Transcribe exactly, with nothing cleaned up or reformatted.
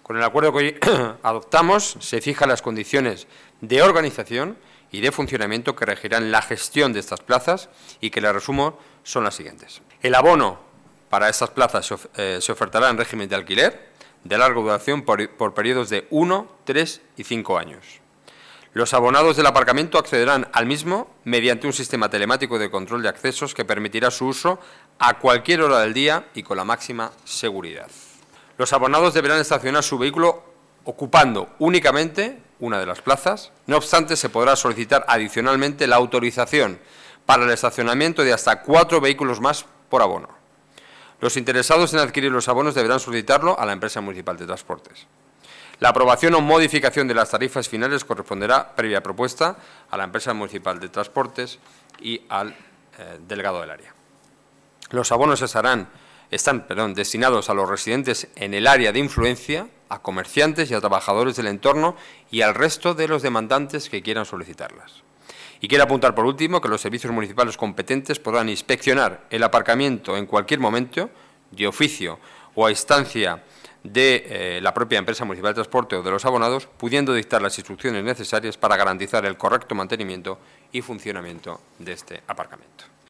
Con el acuerdo que hoy adoptamos se fijan las condiciones de organización y de funcionamiento que regirán la gestión de estas plazas y que, les resumo, son las siguientes. El abono para estas plazas se, of eh, se ofertará en régimen de alquiler de larga duración por, por periodos de uno, tres y cinco años. Los abonados del aparcamiento accederán al mismo mediante un sistema telemático de control de accesos que permitirá su uso a cualquier hora del día y con la máxima seguridad. Los abonados deberán estacionar su vehículo ocupando únicamente una de las plazas. No obstante, se podrá solicitar adicionalmente la autorización para el estacionamiento de hasta cuatro vehículos más por abono. Los interesados en adquirir los abonos deberán solicitarlo a la empresa municipal de transportes. La aprobación o modificación de las tarifas finales corresponderá, previa propuesta, a la empresa municipal de transportes y al eh, delegado del área. Los abonos estarán Están perdón, destinados a los residentes en el área de influencia, a comerciantes y a trabajadores del entorno y al resto de los demandantes que quieran solicitarlas. Y quiero apuntar por último que los servicios municipales competentes podrán inspeccionar el aparcamiento en cualquier momento, de oficio o a instancia de eh, la propia empresa municipal de transporte o de los abonados, pudiendo dictar las instrucciones necesarias para garantizar el correcto mantenimiento y funcionamiento de este aparcamiento.